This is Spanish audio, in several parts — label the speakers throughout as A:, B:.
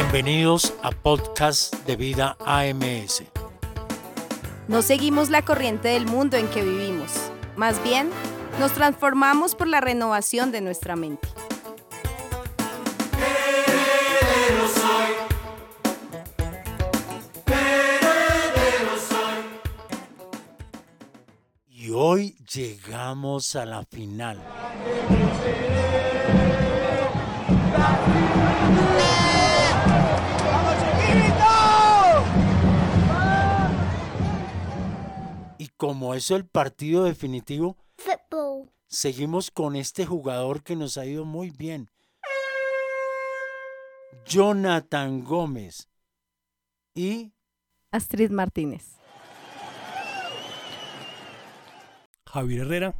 A: Bienvenidos a Podcast de Vida AMS.
B: No seguimos la corriente del mundo en que vivimos. Más bien, nos transformamos por la renovación de nuestra mente.
A: Y hoy llegamos a la final. Y como es el partido definitivo,
C: Football.
A: seguimos con este jugador que nos ha ido muy bien. Jonathan Gómez y
B: Astrid Martínez.
D: Javier Herrera.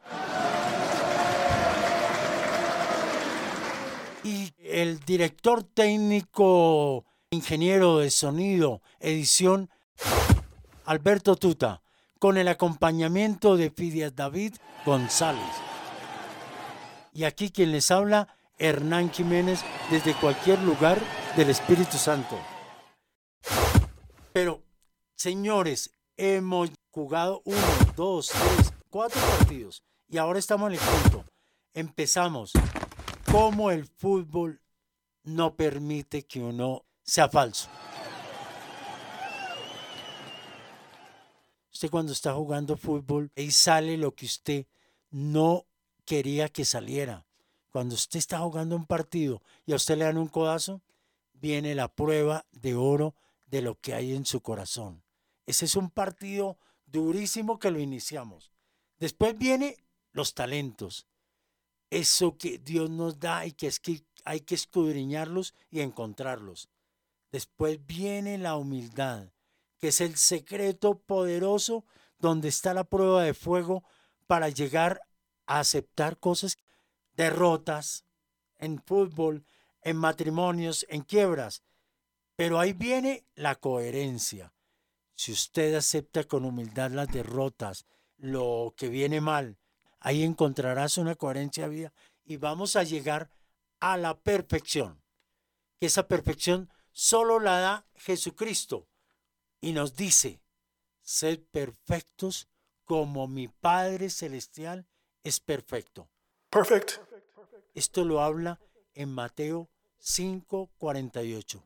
A: Y el director técnico, ingeniero de sonido, edición, Alberto Tuta, con el acompañamiento de Fidias David González. Y aquí quien les habla, Hernán Jiménez, desde cualquier lugar del Espíritu Santo. Pero, señores, hemos jugado 1, 2, 3, 4 partidos y ahora estamos en el quinto. Empezamos. Cómo el fútbol no permite que uno sea falso. Usted cuando está jugando fútbol, ahí sale lo que usted no quería que saliera. Cuando usted está jugando un partido y a usted le dan un codazo, viene la prueba de oro de lo que hay en su corazón. Ese es un partido durísimo que lo iniciamos. Después vienen los talentos. Eso que Dios nos da y que es que hay que escudriñarlos y encontrarlos. Después viene la humildad, que es el secreto poderoso donde está la prueba de fuego para llegar a aceptar cosas, derrotas en fútbol, en matrimonios, en quiebras. Pero ahí viene la coherencia. Si usted acepta con humildad las derrotas, lo que viene mal, ahí encontrarás una coherencia de vida y vamos a llegar a la perfección. Que esa perfección solo la da Jesucristo y nos dice, sed perfectos como mi Padre Celestial es perfecto.
D: Perfect.
A: Esto lo habla en Mateo 5:48.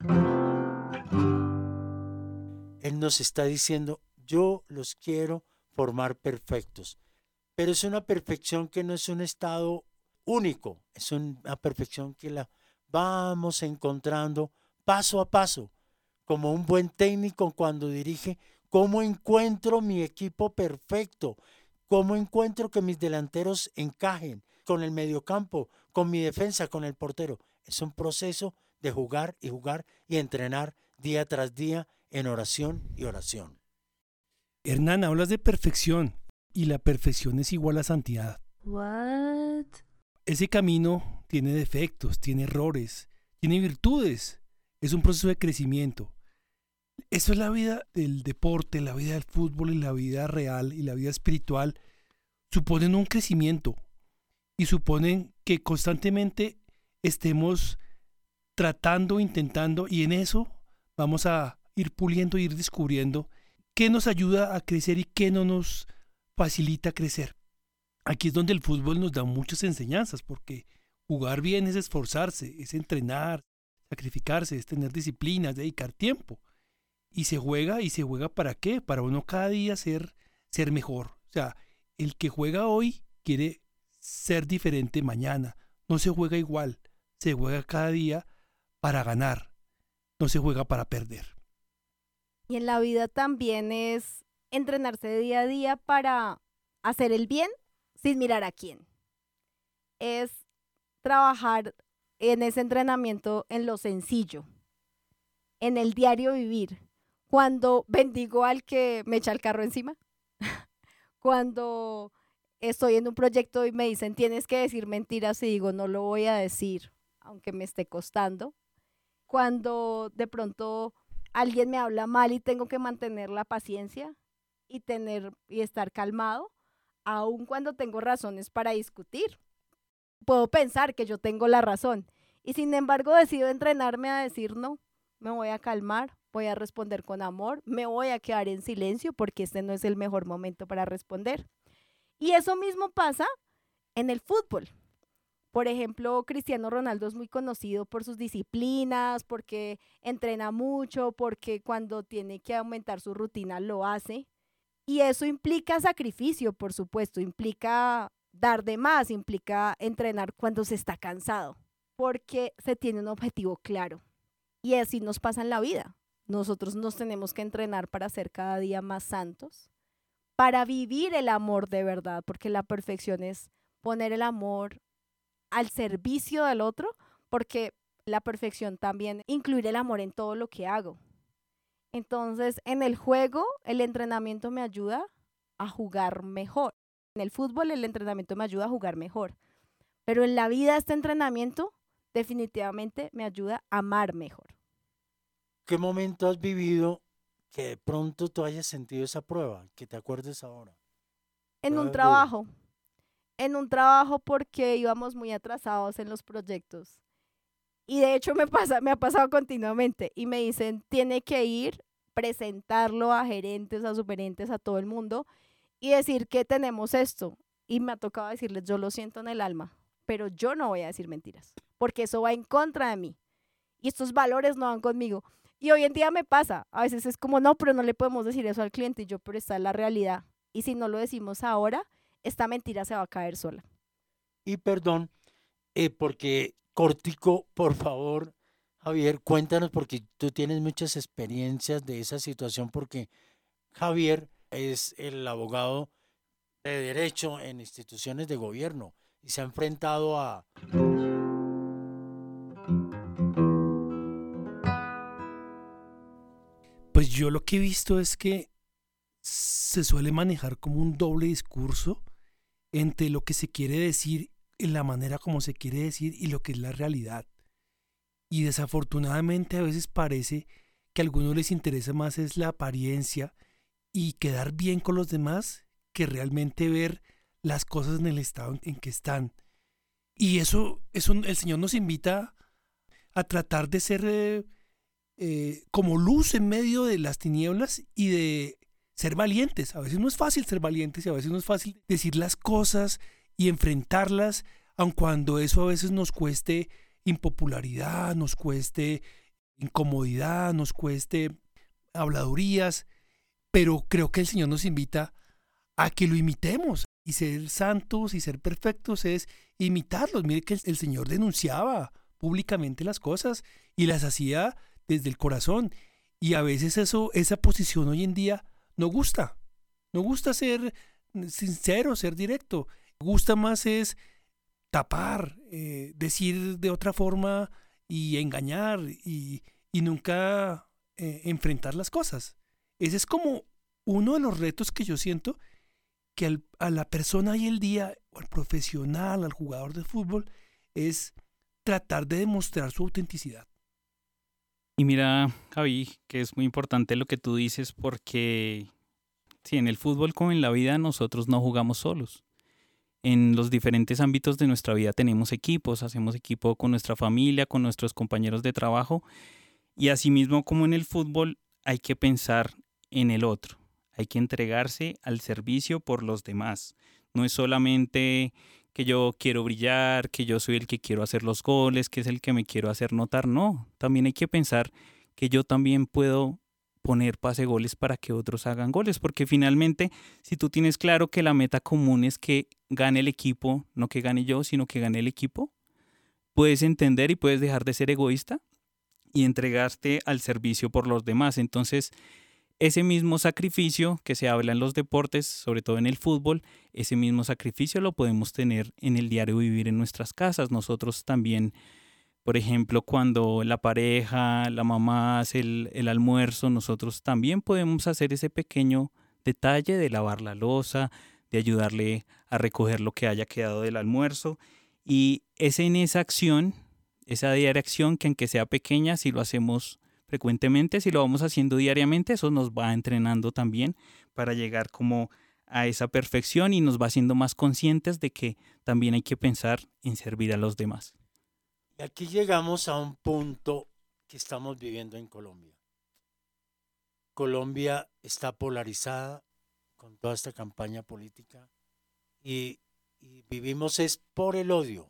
A: Él nos está diciendo, yo los quiero formar perfectos. Pero es una perfección que no es un estado único, es una perfección que la vamos encontrando paso a paso, como un buen técnico cuando dirige, cómo encuentro mi equipo perfecto, cómo encuentro que mis delanteros encajen con el mediocampo, con mi defensa, con el portero. Es un proceso de jugar y entrenar día tras día en oración y oración.
D: Hernán, hablas de perfección y la perfección es igual a santidad.
B: What?
D: Ese camino tiene defectos, tiene errores, tiene virtudes. Es un proceso de crecimiento. Eso es la vida del deporte, la vida del fútbol y la vida real y la vida espiritual. Suponen un crecimiento y suponen que constantemente estemos tratando, intentando y en eso vamos a ir puliendo, ir descubriendo qué nos ayuda a crecer y qué no nos facilita crecer. Aquí es donde el fútbol nos da muchas enseñanzas, porque jugar bien es esforzarse, es entrenar, sacrificarse, es tener disciplina, es dedicar tiempo. Y se juega ¿para qué? Para uno cada día ser mejor. O sea, el que juega hoy quiere ser diferente mañana. No se juega igual, se juega cada día para ganar, no se juega para perder.
B: Y en la vida también es entrenarse día a día para hacer el bien sin mirar a quién. Es trabajar en ese entrenamiento en lo sencillo, en el diario vivir. Cuando bendigo al que me echa el carro encima, cuando estoy en un proyecto y me dicen tienes que decir mentiras y digo no lo voy a decir, aunque me esté costando. Cuando de pronto alguien me habla mal y tengo que mantener la paciencia y estar calmado, aun cuando tengo razones para discutir. Puedo pensar que yo tengo la razón y sin embargo decido entrenarme a decir no, me voy a calmar, voy a responder con amor, me voy a quedar en silencio porque este no es el mejor momento para responder. Y eso mismo pasa en el fútbol. Por ejemplo, Cristiano Ronaldo es muy conocido por sus disciplinas, porque entrena mucho, porque cuando tiene que aumentar su rutina lo hace. Y eso implica sacrificio, por supuesto, implica dar de más, implica entrenar cuando se está cansado, porque se tiene un objetivo claro. Y así nos pasa en la vida. Nosotros nos tenemos que entrenar para ser cada día más santos, para vivir el amor de verdad, porque la perfección es poner el amor al servicio del otro, porque la perfección también incluye el amor en todo lo que hago. Entonces, en el juego, el entrenamiento me ayuda a jugar mejor. En el fútbol, el entrenamiento me ayuda a jugar mejor. Pero en la vida, este entrenamiento definitivamente me ayuda a amar mejor.
A: ¿Qué momento has vivido que de pronto tú hayas sentido esa prueba? Que te acuerdes ahora.
B: En un
A: Prueba dura.
B: trabajo. En un trabajo porque íbamos muy atrasados en los proyectos. Y de hecho me ha pasado continuamente. Y me dicen, tiene que ir, presentarlo a gerentes, a supergerentes, a todo el mundo y decir que tenemos esto. Y me ha tocado decirles, yo lo siento en el alma, pero yo no voy a decir mentiras, porque eso va en contra de mí. Y estos valores no van conmigo. Y hoy en día me pasa. A veces es como, no, pero no le podemos decir eso al cliente. Y yo, pero está en la realidad. Y si no lo decimos ahora, esta mentira se va a caer sola.
A: Y perdón, porque cortico, por favor, Javier, cuéntanos, porque tú tienes muchas experiencias de esa situación, porque Javier es el abogado de derecho en instituciones de gobierno y se ha enfrentado a...
D: Pues yo lo que he visto es que se suele manejar como un doble discurso entre lo que se quiere decir en la manera como se quiere decir y lo que es la realidad. Y desafortunadamente a veces parece que a algunos les interesa más es la apariencia y quedar bien con los demás que realmente ver las cosas en el estado en que están. Y eso el Señor nos invita a tratar de ser como luz en medio de las tinieblas y de ser valientes. A veces no es fácil ser valientes y a veces no es fácil decir las cosas y enfrentarlas, aun cuando eso a veces nos cueste impopularidad, nos cueste incomodidad, nos cueste habladurías, pero creo que el Señor nos invita a que lo imitemos. Y ser santos y ser perfectos es imitarlos. Mire que el Señor denunciaba públicamente las cosas y las hacía desde el corazón. Y a veces esa posición hoy en día no gusta. No gusta ser sincero, ser directo. Gusta más es tapar, decir de otra forma y engañar y nunca enfrentar las cosas. Ese es como uno de los retos que yo siento que a la persona hoy el día, o al profesional, al jugador de fútbol, es tratar de demostrar su autenticidad.
C: Y mira, Javi, que es muy importante lo que tú dices porque sí, en el fútbol como en la vida nosotros no jugamos solos. En los diferentes ámbitos de nuestra vida tenemos equipos, hacemos equipo con nuestra familia, con nuestros compañeros de trabajo y asimismo como en el fútbol hay que pensar en el otro, hay que entregarse al servicio por los demás. No es solamente que yo quiero brillar, que yo soy el que quiero hacer los goles, que es el que me quiero hacer notar. No, también hay que pensar que yo también puedo poner pase goles para que otros hagan goles, porque finalmente si tú tienes claro que la meta común es que gane el equipo, no que gane yo, sino que gane el equipo, puedes entender y puedes dejar de ser egoísta y entregarte al servicio por los demás. Entonces, ese mismo sacrificio que se habla en los deportes, sobre todo en el fútbol, ese mismo sacrificio lo podemos tener en el diario vivir en nuestras casas. Nosotros también, por ejemplo, cuando la pareja, la mamá hace el almuerzo, nosotros también podemos hacer ese pequeño detalle de lavar la loza, de ayudarle a recoger lo que haya quedado del almuerzo. Y es en esa acción, esa diaria acción, que aunque sea pequeña, si lo hacemos frecuentemente, si lo vamos haciendo diariamente, eso nos va entrenando también para llegar como a esa perfección y nos va haciendo más conscientes de que también hay que pensar en servir a los demás.
A: Y aquí llegamos a un punto que estamos viviendo en Colombia. Colombia está polarizada con toda esta campaña política y vivimos es por el odio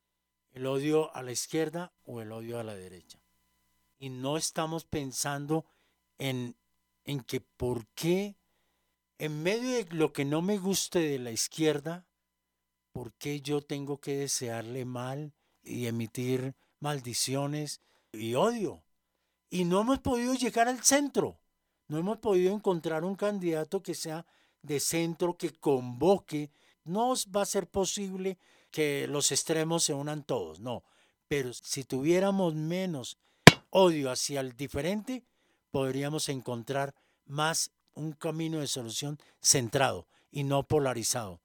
A: a la izquierda o el odio a la derecha. Y no estamos pensando en que por qué, en medio de lo que no me guste de la izquierda, por qué yo tengo que desearle mal y emitir maldiciones y odio. Y no hemos podido llegar al centro. No hemos podido encontrar un candidato que sea de centro, que convoque. No va a ser posible que los extremos se unan todos, no. Pero si tuviéramos menos odio hacia el diferente, podríamos encontrar más un camino de solución centrado y no polarizado.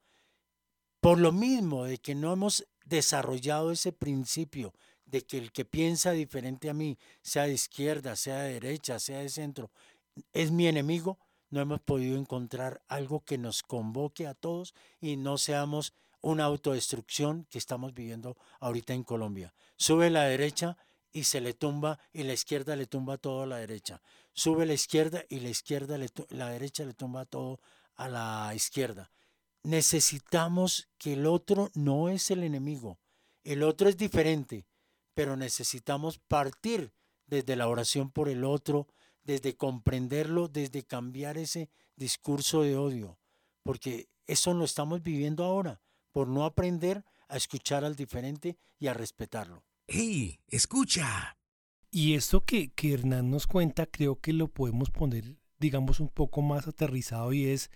A: Por lo mismo de que no hemos desarrollado ese principio de que el que piensa diferente a mí, sea de izquierda, sea de derecha, sea de centro, es mi enemigo, no hemos podido encontrar algo que nos convoque a todos y no seamos una autodestrucción que estamos viviendo ahorita en Colombia. Sube la derecha y se le tumba, y la izquierda le tumba todo a la derecha. Sube la izquierda y la derecha le tumba todo a la izquierda. Necesitamos que el otro no es el enemigo, el otro es diferente, pero necesitamos partir desde la oración por el otro, desde comprenderlo, desde cambiar ese discurso de odio, porque eso lo estamos viviendo ahora, por no aprender a escuchar al diferente y a respetarlo.
E: ¡Hey, escucha!
D: Y esto que Hernán nos cuenta, creo que lo podemos poner, digamos, un poco más aterrizado, y es,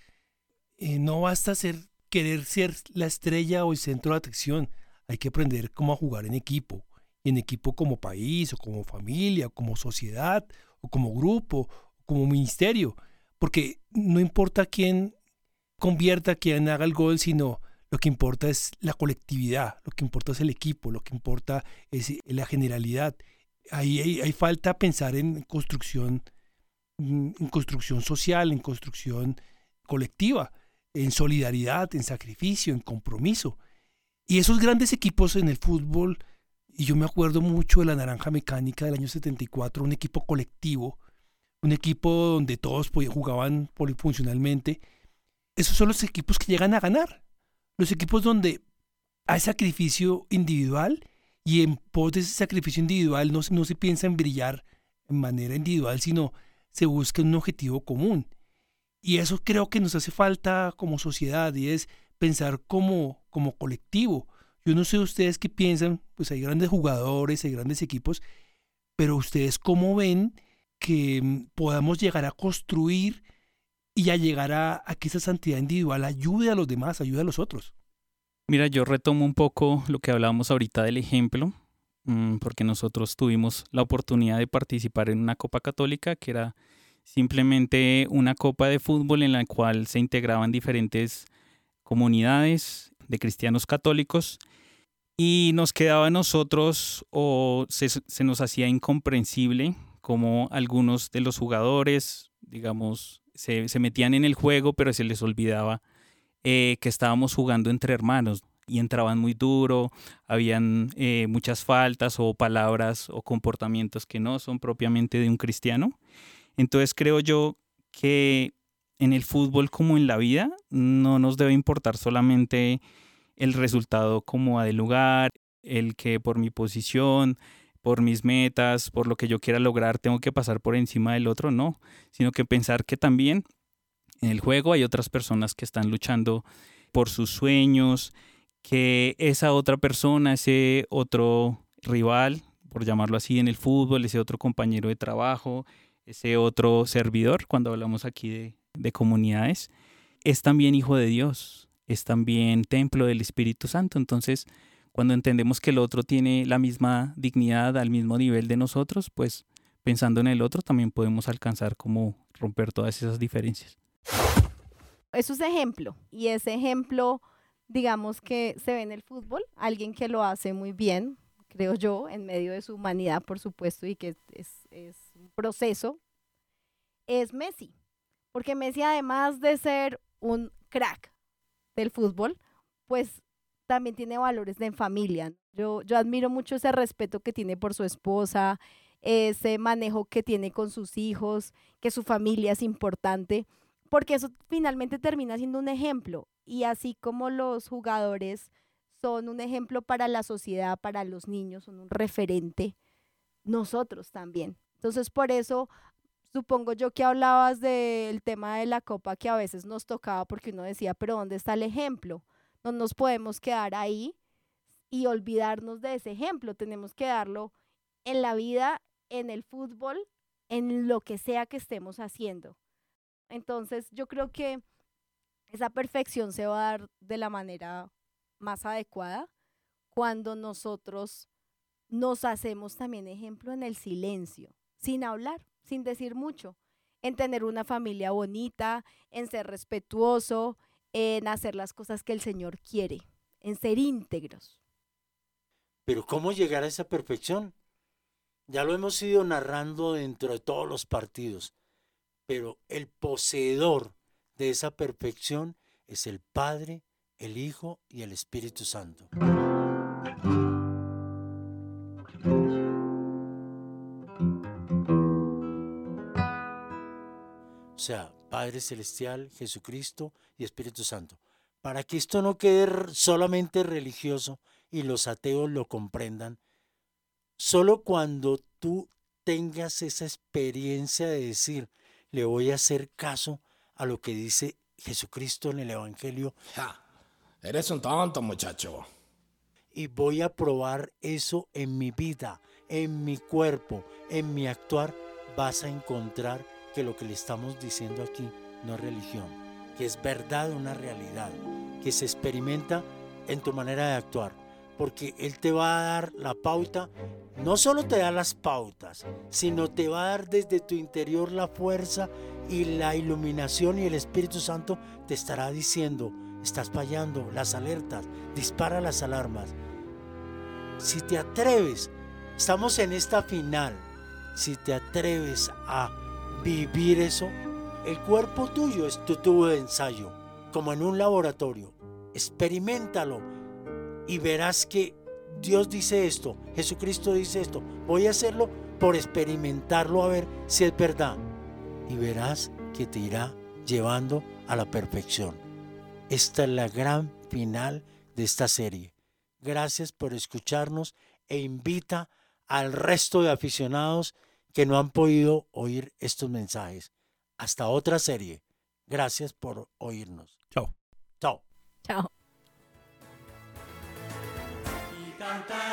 D: no basta querer ser la estrella o el centro de atención, hay que aprender cómo a jugar en equipo como país, o como familia, o como sociedad, o como grupo, o como ministerio, porque no importa quién convierta, quién haga el gol, sino lo que importa es la colectividad, lo que importa es el equipo, lo que importa es la generalidad. Ahí hay falta pensar en construcción social, en construcción colectiva, en solidaridad, en sacrificio, en compromiso. Y esos grandes equipos en el fútbol, y yo me acuerdo mucho de la Naranja Mecánica del año 74, un equipo colectivo, un equipo donde todos jugaban polifuncionalmente. Esos son los equipos que llegan a ganar. Los equipos donde hay sacrificio individual, y en pos de ese sacrificio individual no se piensa en brillar en manera individual, sino se busca un objetivo común. Y eso creo que nos hace falta como sociedad, y es pensar como colectivo. Yo no sé ustedes qué piensan, pues hay grandes jugadores, hay grandes equipos, pero ustedes cómo ven que podamos llegar a construir y a llegar a que esa santidad individual ayude a los demás, ayude a los otros.
C: Mira, yo retomo un poco lo que hablábamos ahorita del ejemplo, porque nosotros tuvimos la oportunidad de participar en una Copa Católica, que era simplemente una copa de fútbol en la cual se integraban diferentes comunidades de cristianos católicos, y nos quedaba a nosotros, o se nos hacía incomprensible cómo algunos de los jugadores, digamos, se metían en el juego, pero se les olvidaba que estábamos jugando entre hermanos, y entraban muy duro, habían muchas faltas o palabras o comportamientos que no son propiamente de un cristiano. Entonces creo yo que en el fútbol, como en la vida, no nos debe importar solamente el resultado como del lugar, el que por mi posición, por mis metas, por lo que yo quiera lograr, tengo que pasar por encima del otro, no, sino que pensar que también en el juego hay otras personas que están luchando por sus sueños, que esa otra persona, ese otro rival, por llamarlo así en el fútbol, ese otro compañero de trabajo, ese otro servidor, cuando hablamos aquí de comunidades, es también hijo de Dios, es también templo del Espíritu Santo. Entonces, cuando entendemos que el otro tiene la misma dignidad, al mismo nivel de nosotros, pues pensando en el otro también podemos alcanzar como romper todas esas diferencias.
B: Eso es ejemplo, y ese ejemplo, digamos, que se ve en el fútbol, alguien que lo hace muy bien, creo yo, en medio de su humanidad, por supuesto, y que es un proceso, es Messi. Porque Messi, además de ser un crack del fútbol, pues también tiene valores de familia. Yo admiro mucho ese respeto que tiene por su esposa, ese manejo que tiene con sus hijos, que su familia es importante, porque eso finalmente termina siendo un ejemplo. Y así como los jugadores son un ejemplo para la sociedad, para los niños, son un referente, nosotros también. Entonces, por eso, supongo yo que hablabas del tema de la copa que a veces nos tocaba porque uno decía, pero ¿dónde está el ejemplo? No nos podemos quedar ahí y olvidarnos de ese ejemplo. Tenemos que darlo en la vida, en el fútbol, en lo que sea que estemos haciendo. Entonces, yo creo que esa perfección se va a dar de la manera más adecuada cuando nosotros nos hacemos también ejemplo en el silencio, sin hablar, sin decir mucho, en tener una familia bonita, en ser respetuoso, en hacer las cosas que el Señor quiere, en ser íntegros.
A: Pero ¿cómo llegar a esa perfección? Ya lo hemos ido narrando dentro de todos los partidos, pero el poseedor de esa perfección es el Padre, el Hijo y el Espíritu Santo. O sea, Padre Celestial, Jesucristo y Espíritu Santo. Para que esto no quede solamente religioso y los ateos lo comprendan, solo cuando tú tengas esa experiencia de decir, le voy a hacer caso a lo que dice Jesucristo en el Evangelio.
E: Ja, eres un tonto, muchacho.
A: Y voy a probar eso en mi vida, en mi cuerpo, en mi actuar, vas a encontrar que lo que le estamos diciendo aquí no es religión, que es verdad, una realidad, que se experimenta en tu manera de actuar, porque Él te va a dar la pauta, no solo te da las pautas, sino te va a dar desde tu interior la fuerza y la iluminación, y el Espíritu Santo te estará diciendo, estás fallando, las alertas, dispara las alarmas. Si te atreves, estamos en esta final, si te atreves a vivir eso, el cuerpo tuyo es tu tubo de ensayo, como en un laboratorio. Experiméntalo y verás que Dios dice esto, Jesucristo dice esto. Voy a hacerlo por experimentarlo a ver si es verdad. Y verás que te irá llevando a la perfección. Esta es la gran final de esta serie. Gracias por escucharnos e invita al resto de aficionados que no han podido oír estos mensajes. Hasta otra serie. Gracias por oírnos.
D: Chao.
A: Chao.
B: Chao.
A: Y cantar.